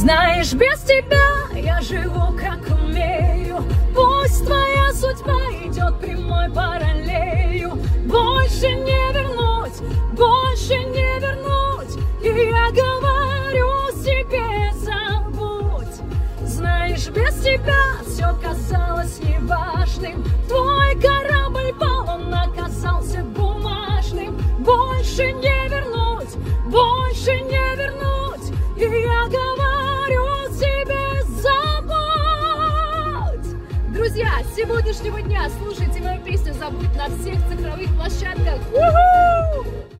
Знаешь, без тебя я живу как умею. Пусть твоя судьба идет прямой параллелью. Больше не вернуть, больше не вернуть. И я говорю себе, забудь. Знаешь, без тебя все казалось неважным. Твой корабль пал, он оказался бумажным. Больше не вернуть, больше не вернуть. И я говорю себе, забудь. Друзья, с сегодняшнего дня слушайте мою песню «Забудь» на всех цифровых площадках.